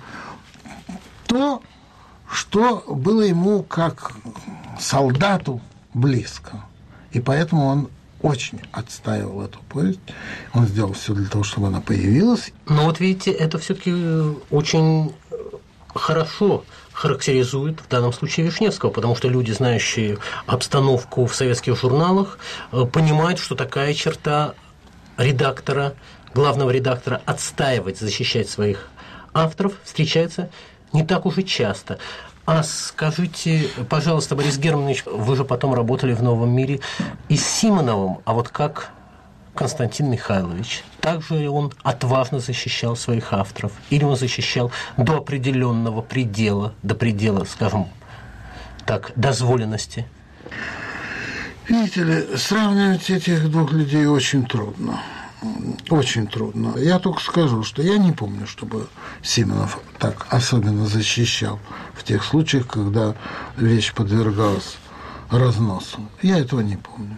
Speaker 12: то, что было ему как солдату близко. И поэтому он очень отстаивал эту повесть. Он сделал все для того, чтобы она появилась.
Speaker 14: Но вот видите, это все-таки очень хорошо характеризует в данном случае Вишневского, потому что люди, знающие обстановку в советских журналах, понимают, что такая черта редактора, главного редактора, отстаивать, защищать своих авторов встречается не так уж и часто. А скажите, пожалуйста, Борис Германович, вы же потом работали в «Новом мире» и с Симоновым, а вот как Константин Михайлович? Также ли он отважно защищал своих авторов? Или он защищал до определенного предела, до предела, скажем так, дозволенности?
Speaker 12: Видите ли, сравнивать этих двух людей очень трудно. Очень трудно. Я только скажу, что я не помню, чтобы Симонов так особенно защищал в тех случаях, когда вещь подвергалась разносу. Я этого не помню.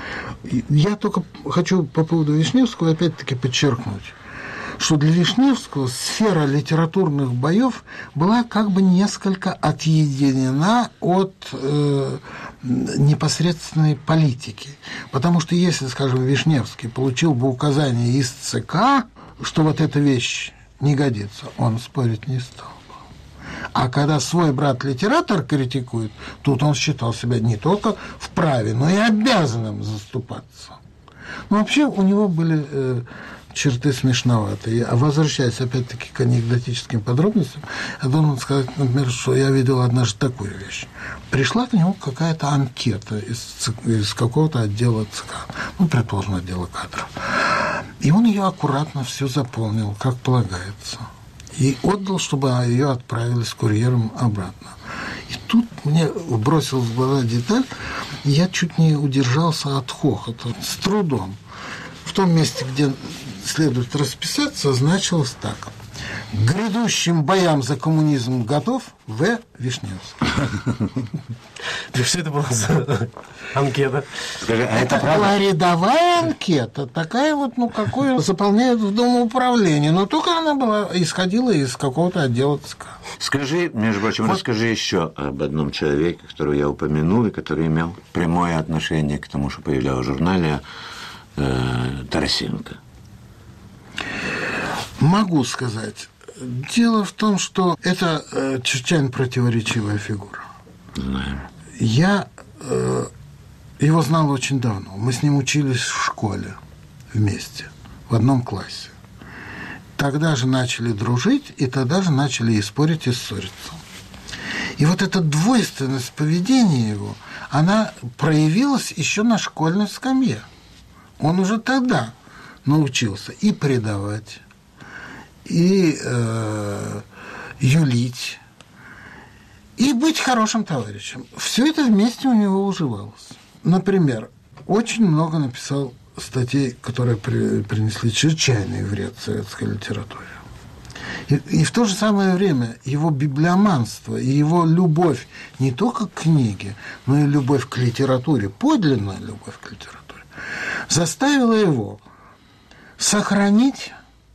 Speaker 12: Я только хочу по поводу Вишневского опять-таки подчеркнуть, что для Вишневского сфера литературных боев была как бы несколько отъединена от э, непосредственной политики. Потому что если, скажем, Вишневский получил бы указание из ЦК, что вот эта вещь не годится, он спорить не стал бы. А когда свой брат-литератор критикует, тут он считал себя не только вправе, но и обязанным заступаться. Но вообще у него были э, черты смешноватые. А возвращаясь опять-таки к анекдотическим подробностям, я должен сказать, например, что я видел однажды такую вещь. Пришла к нему какая-то анкета из, из какого-то отдела ЦК, ну, предположим, отдела кадров. И он ее аккуратно все заполнил, как полагается. И отдал, чтобы ее отправили с курьером обратно. И тут мне бросилась в глаза деталь, и я чуть не удержался от хохота, с трудом. В том месте, где следует расписаться, значилось так: к грядущим боям за коммунизм готов В. Вишневский.
Speaker 14: Что это была за анкета?
Speaker 12: Скажи, а это была рядовая анкета, такая вот, ну, какую заполняют в Домоуправлении, но только она была, исходила из какого-то отдела ЦК.
Speaker 15: Скажи, между прочим, вот. Расскажи еще об одном человеке, которого я упомянул, и который имел прямое отношение к тому, что появлялось в журнале, э, Тарасенко.
Speaker 12: Могу сказать. Дело в том, что это э, чрезвычайно противоречивая фигура.
Speaker 15: Знаем.
Speaker 12: Я э, его знал очень давно. Мы с ним учились в школе вместе, в одном классе. Тогда же начали дружить, и тогда же начали и спорить, и ссориться. И вот эта двойственность поведения его, она проявилась еще на школьной скамье. Он уже тогда научился и предавать, и э, юлить, и быть хорошим товарищем. Все это вместе у него уживалось. Например, очень много написал статей, которые при, принесли чрезвычайный вред советской литературе. И, и в то же самое время его библиоманство и его любовь не только к книге, но и любовь к литературе, подлинная любовь к литературе, заставила его сохранить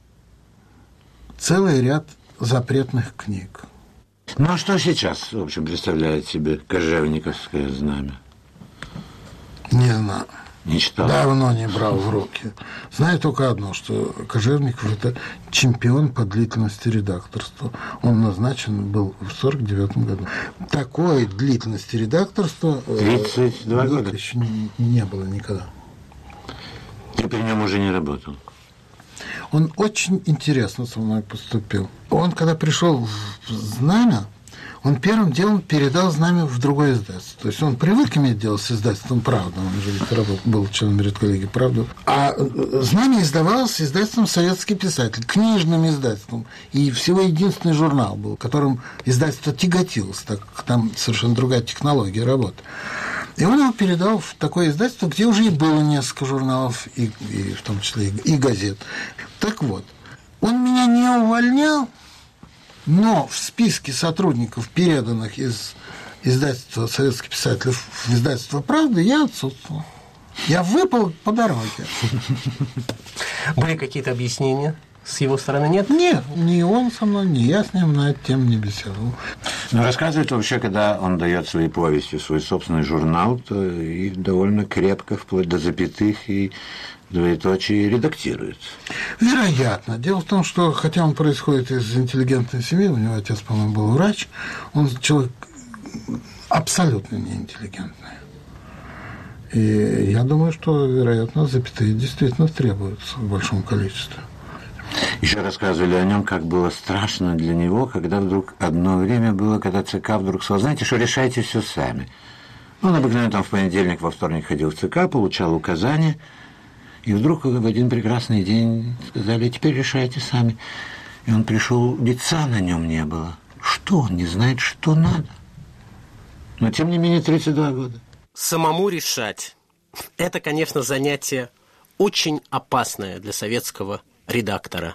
Speaker 12: целый ряд запретных книг.
Speaker 15: Ну, а что сейчас, в общем, представляет себе Кожевниковское знамя?
Speaker 12: Не знаю.
Speaker 15: Не читал?
Speaker 12: Давно не брал в руки. Знаю только одно, что Кожевников – это чемпион по длительности редакторства. Он назначен был в сорок девятом году. Такой длительности редакторства
Speaker 15: тридцать два года
Speaker 12: еще не, не было никогда.
Speaker 15: Ты при нем уже не работал?
Speaker 12: Он очень интересно со мной поступил. Он, когда пришел в «Знамя», он первым делом передал «Знамя» в другое издательство. То есть он привык иметь дело с издательством «Правда», он же ведь работал, был членом редколлегии «Правда». А «Знамя» издавалось издательством «Советский писатель», книжным издательством. И всего единственный журнал был, которым издательство тяготилось, так как там совершенно другая технология работы. И он его передал в такое издательство, где уже и было несколько журналов, и, и в том числе и, и газет. Так вот, он меня не увольнял, но в списке сотрудников, переданных из издательства «Советский писатель» в издательство «Правда», я отсутствовал. Я выпал по дороге.
Speaker 14: Были какие-то объяснения? с его стороны нет?
Speaker 12: Нет, ни он со мной, ни я с ним на эту тему не беседовал.
Speaker 15: Но рассказывает вообще, когда он дает свои повести, свой собственный журнал, то их довольно крепко, вплоть до запятых и двоеточие, редактирует.
Speaker 12: Вероятно. Дело в том, что хотя он происходит из интеллигентной семьи, у него отец, по-моему, был врач, он человек абсолютно неинтеллигентный. И я думаю, что, вероятно, запятые действительно требуются в большом количестве.
Speaker 15: Еще рассказывали о нем, как было страшно для него, когда вдруг одно время было, когда ЦК вдруг сказал, знаете, что решайте все сами. Он обыкновенно там в понедельник, во вторник ходил в ЦК, получал указания, и вдруг в один прекрасный день сказали, теперь решайте сами. И он пришел, лица на нем не было. Что он не знает, что надо? Но, тем не менее, тридцать два года.
Speaker 14: Самому решать – это, конечно, занятие очень опасное для советского редактора.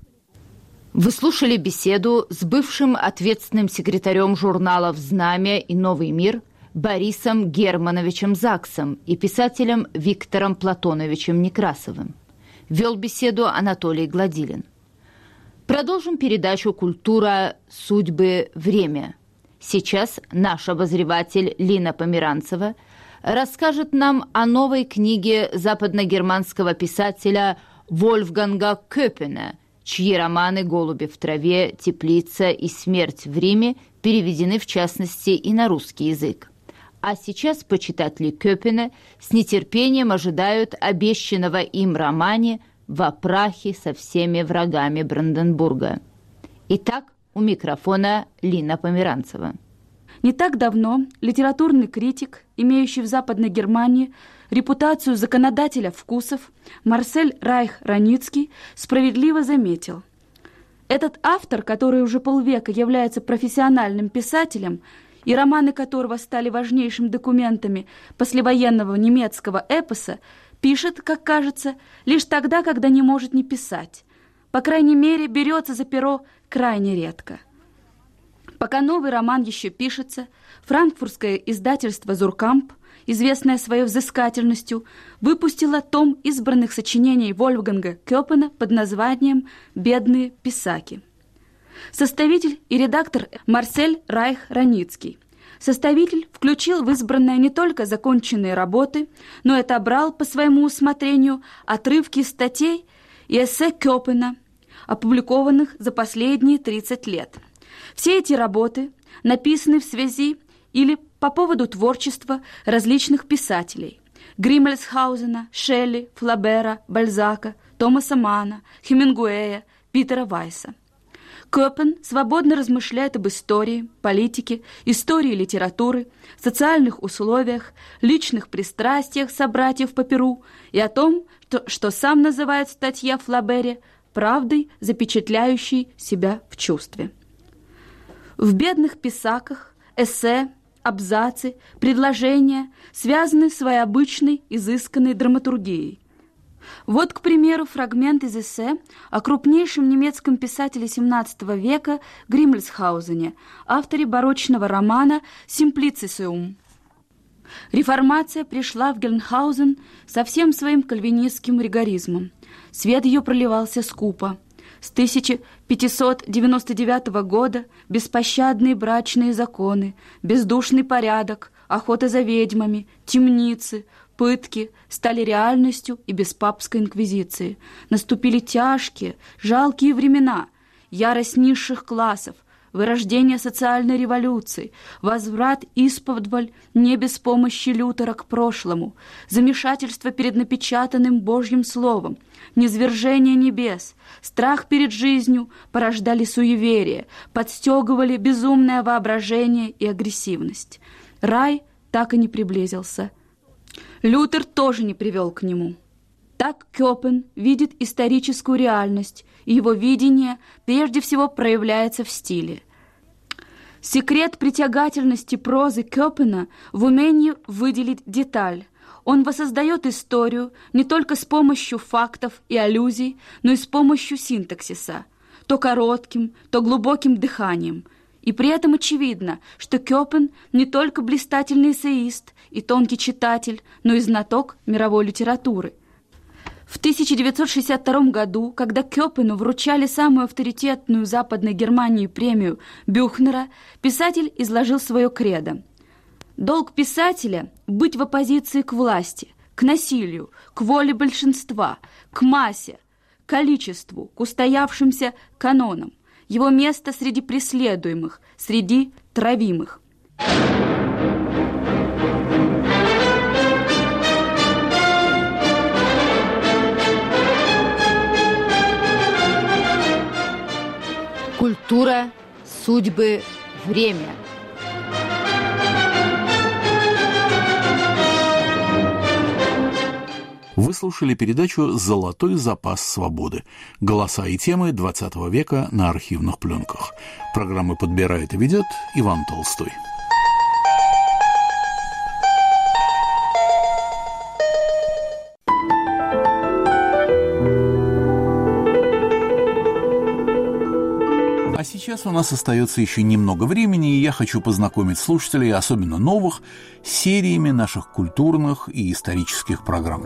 Speaker 13: Вы слушали беседу с бывшим ответственным секретарем журналов «Знамя» и «Новый мир» Борисом Германовичем Заксом и писателем Виктором Платоновичем Некрасовым. Вел беседу Анатолий Гладилин. Продолжим передачу «Культура. Судьбы. Время». Сейчас наш обозреватель Лина Померанцева расскажет нам о новой книге западногерманского писателя Вольфганга Кёпена, чьи романы «Голуби в траве», «Теплица» и «Смерть в Риме» переведены, в частности, и на русский язык. А сейчас почитатели Кёпена с нетерпением ожидают обещанного им романе «Во прахе со всеми врагами Бранденбурга». Итак, у микрофона Лина Померанцева.
Speaker 16: Не так давно литературный критик, имеющий в Западной Германии репутацию законодателя вкусов, Марсель Райх-Раницкий справедливо заметил: этот автор, который уже полвека является профессиональным писателем, и романы которого стали важнейшими документами послевоенного немецкого эпоса, пишет, как кажется, лишь тогда, когда не может не писать. По крайней мере, берется за перо крайне редко. Пока новый роман еще пишется, франкфуртское издательство «Зуркамп», известное своей взыскательностью, выпустило том избранных сочинений Вольфганга Кёпена под названием «Бедные писаки». Составитель и редактор Марсель Райх-Раницкий. Составитель включил в избранное не только законченные работы, но и отобрал по своему усмотрению отрывки статей и эссе Кёпена, опубликованных за последние тридцать лет. Все эти работы написаны в связи или по поводу творчества различных писателей: Гриммельсхаузена, Шелли, Флабера, Бальзака, Томаса Манна, Хемингуэя, Питера Вайса. Кёпен свободно размышляет об истории, политике, истории литературы, социальных условиях, личных пристрастиях собратьев по перу и о том, что, что сам называет в статье Флабере правдой, запечатляющей себя в чувстве. В «Бедных писаках» эссе, абзацы, предложения связаны с своей обычной, изысканной драматургией. Вот, к примеру, фрагмент из эссе о крупнейшем немецком писателе семнадцатого века Гриммельсхаузене, авторе барочного романа «Симплицисиум». Реформация пришла в Гельмхаузен со всем своим кальвинистским ригоризмом. Свет ее проливался скупо. С тысяча пятьсот девяносто девятого года беспощадные брачные законы, бездушный порядок, охота за ведьмами, темницы, пытки стали реальностью и без папской инквизиции. Наступили тяжкие, жалкие времена, ярость низших классов, вырождение социальной революции, возврат исподволь не без помощи Лютера к прошлому, замешательство перед напечатанным Божьим Словом, низвержение небес, страх перед жизнью порождали суеверие, подстегивали безумное воображение и агрессивность. Рай так и не приблизился. Лютер тоже не привел к нему. Так Кёпен видит историческую реальность, и его видение прежде всего проявляется в стиле. Секрет притягательности прозы Кёпена в умении выделить деталь. Он воссоздает историю не только с помощью фактов и аллюзий, но и с помощью синтаксиса, то коротким, то глубоким дыханием. И при этом очевидно, что Кёпен не только блистательный эссеист и тонкий читатель, но и знаток мировой литературы. В тысяча девятьсот шестьдесят втором году, когда Кёпену вручали самую авторитетную в Западной Германии премию Бюхнера, писатель изложил свое кредо. Долг писателя – быть в оппозиции к власти, к насилию, к воле большинства, к массе, к количеству, к устоявшимся канонам. Его место среди преследуемых, среди травимых.
Speaker 13: Культура, судьбы, время.
Speaker 1: Вы слушали передачу «Золотой запас свободы». Голоса и темы двадцатого века на архивных пленках. Программу подбирает и ведет Иван Толстой. А сейчас у нас остается еще немного времени, и я хочу познакомить слушателей, особенно новых, с сериями наших культурных и исторических программ.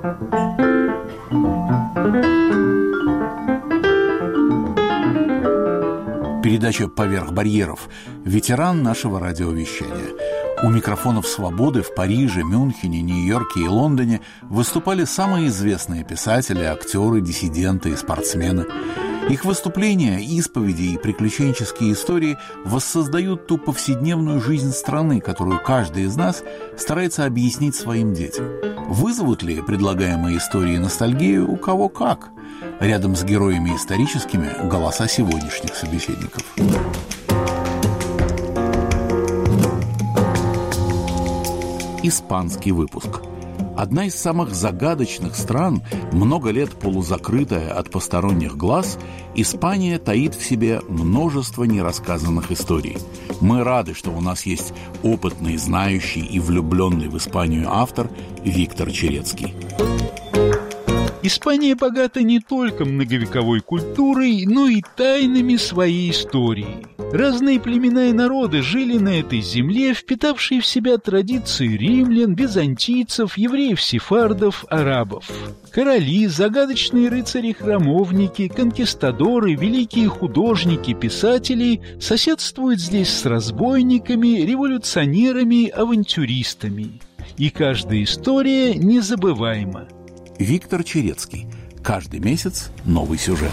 Speaker 1: Передача «Поверх барьеров». Ветеран нашего радиовещания. У микрофонов «Свободы» в Париже, Мюнхене, Нью-Йорке и Лондоне выступали самые известные писатели, актеры, диссиденты и спортсмены. Их выступления, исповеди и приключенческие истории воссоздают ту повседневную жизнь страны, которую каждый из нас старается объяснить своим детям. Вызовут ли предлагаемые истории ностальгию у кого как? Рядом с героями историческими – голоса сегодняшних собеседников. Испанский выпуск. Одна из самых загадочных стран, много лет полузакрытая от посторонних глаз, Испания таит в себе множество нерассказанных историй. Мы рады, что у нас есть опытный, знающий и влюбленный в Испанию автор Виктор Черецкий.
Speaker 17: Испания богата не только многовековой культурой, но и тайнами своей истории. Разные племена и народы жили на этой земле, впитавшие в себя традиции римлян, византийцев, евреев-сефардов, арабов. Короли, загадочные рыцари-храмовники, конкистадоры, великие художники, писатели соседствуют здесь с разбойниками, революционерами, авантюристами. И каждая история незабываема.
Speaker 1: Виктор Черецкий. Каждый месяц новый сюжет.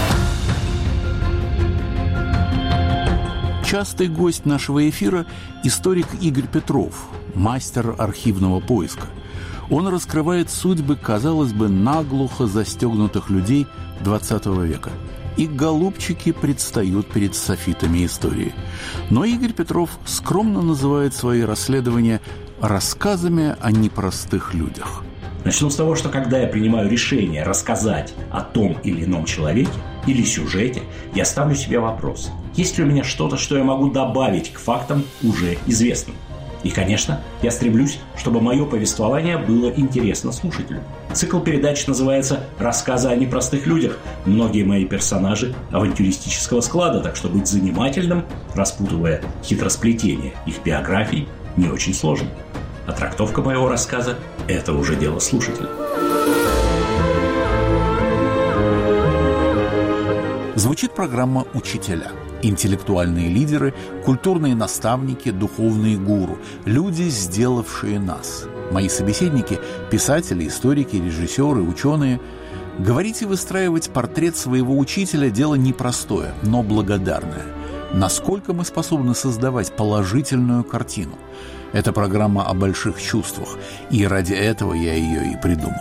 Speaker 1: Частый гость нашего эфира – историк Игорь Петров, мастер архивного поиска. Он раскрывает судьбы, казалось бы, наглухо застегнутых людей двадцатого века. И голубчики предстают перед софитами истории. Но Игорь Петров скромно называет свои расследования рассказами о непростых людях.
Speaker 18: Начну с того, что когда я принимаю решение рассказать о том или ином человеке или сюжете, я ставлю себе вопрос: есть ли у меня что-то, что я могу добавить к фактам уже известным? И, конечно, я стремлюсь, чтобы мое повествование было интересно слушателю. Цикл передач называется «Рассказы о непростых людях». Многие мои персонажи авантюристического склада, так что быть занимательным, распутывая хитросплетение их биографий, не очень сложно. А трактовка моего рассказа – это уже дело слушателя.
Speaker 1: Звучит программа «Учителя». Интеллектуальные лидеры, культурные наставники, духовные гуру. Люди, сделавшие нас. Мои собеседники – писатели, историки, режиссеры, ученые. Говорить и выстраивать портрет своего учителя – дело непростое, но благодарное. Насколько мы способны создавать положительную картину? Это программа о больших чувствах, и ради этого я ее и придумал.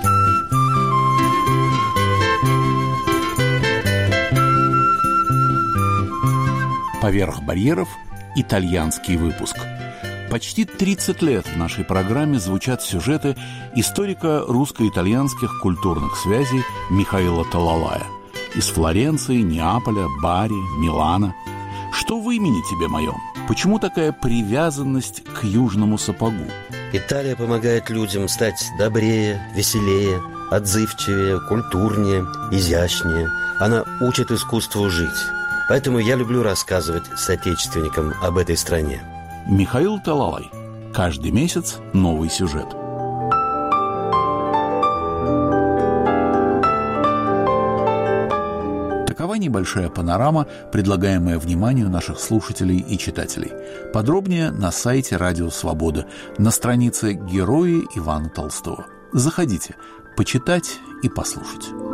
Speaker 1: «Поверх барьеров» – итальянский выпуск. Почти тридцать лет в нашей программе звучат сюжеты историка русско-итальянских культурных связей Михаила Талалая. Из Флоренции, Неаполя, Бари, Милана. Что в имени тебе моем? Почему такая привязанность к южному сапогу?
Speaker 19: Италия помогает людям стать добрее, веселее, отзывчивее, культурнее, изящнее. Она учит искусству жить. Поэтому я люблю рассказывать соотечественникам об этой стране.
Speaker 1: Михаил Талалай. Каждый месяц новый сюжет. небольшая панорама, предлагаемая вниманию наших слушателей и читателей. Подробнее на сайте «Радио Свобода», на странице «Герои Ивана Толстого». Заходите, почитать и послушать.